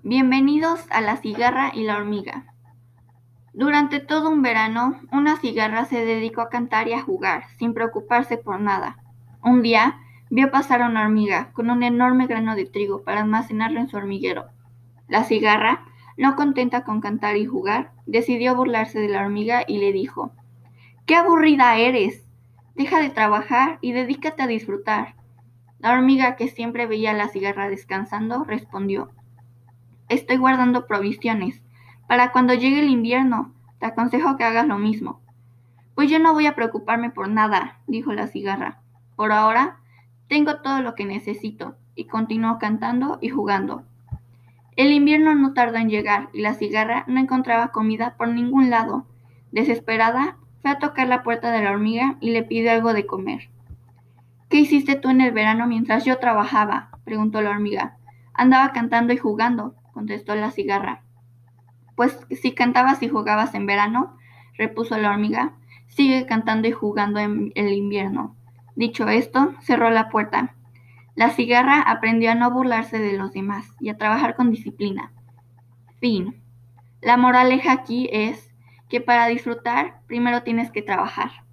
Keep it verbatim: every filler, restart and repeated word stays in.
Bienvenidos a La cigarra y la hormiga. Durante todo un verano, una cigarra se dedicó a cantar y a jugar, sin preocuparse por nada. Un día, vio pasar a una hormiga con un enorme grano de trigo para almacenarlo en su hormiguero. La cigarra, no contenta con cantar y jugar, decidió burlarse de la hormiga y le dijo: «¡Qué aburrida eres! Deja de trabajar y dedícate a disfrutar». La hormiga, que siempre veía a la cigarra descansando, respondió: «Estoy guardando provisiones. Para cuando llegue el invierno, te aconsejo que hagas lo mismo». «Pues yo no voy a preocuparme por nada», dijo la cigarra. «Por ahora, tengo todo lo que necesito», y continuó cantando y jugando. El invierno no tardó en llegar y la cigarra no encontraba comida por ningún lado. Desesperada, fue a tocar la puerta de la hormiga y le pidió algo de comer. «¿Qué hiciste tú en el verano mientras yo trabajaba?», preguntó la hormiga. «Andaba cantando y jugando», contestó la cigarra. «Pues si cantabas y jugabas en verano», repuso la hormiga, «sigue cantando y jugando en el invierno». Dicho esto, cerró la puerta. La cigarra aprendió a no burlarse de los demás y a trabajar con disciplina. Fin. La moraleja aquí es que para disfrutar, primero tienes que trabajar.